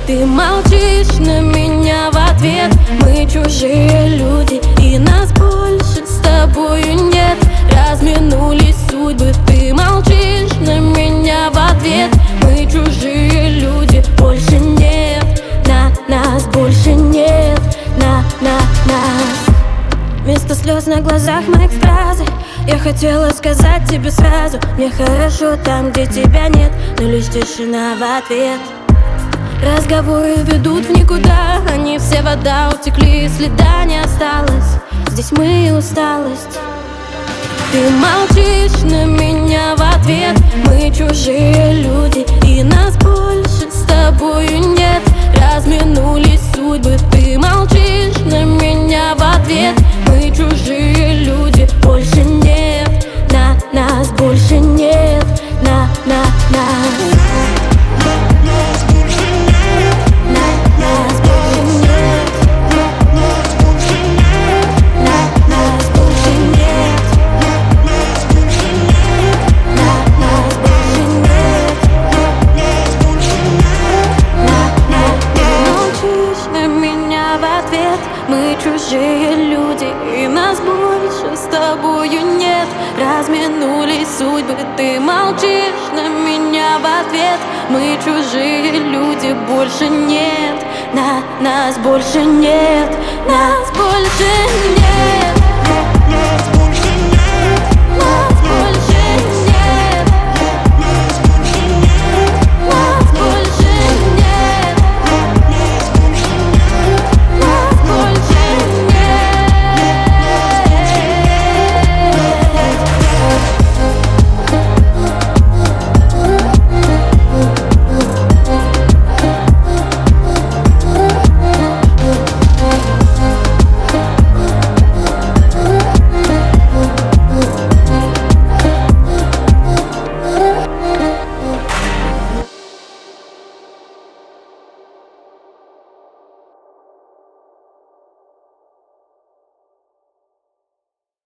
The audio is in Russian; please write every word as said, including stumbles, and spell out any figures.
Ты молчишь на меня в ответ. Мы чужие люди, и нас больше с тобою нет. Разминулись судьбы. Ты молчишь на меня в ответ. Мы чужие люди, больше нет. На нас больше нет. На, на, нас. Вместо слез на глазах моих фразы. Я хотела сказать тебе сразу: мне хорошо там, где тебя нет. Но лишь тишина в ответ. Разговоры ведут в никуда. Они все вода утекли, следа не осталось. Здесь мы и усталость. Ты молчишь на меня в ответ. Мы чужие люди, и нас больше с тобою нет. Разминулись судьбы. Ты молчишь на меня в ответ. Мы чужие люди, больше нет. На нас больше нет. На, на, нас. Мы чужие люди, и нас больше с тобою нет. Разминулись судьбы. Ты молчишь на меня в ответ. Мы чужие люди, больше нет. На нас больше нет. Нас больше нет.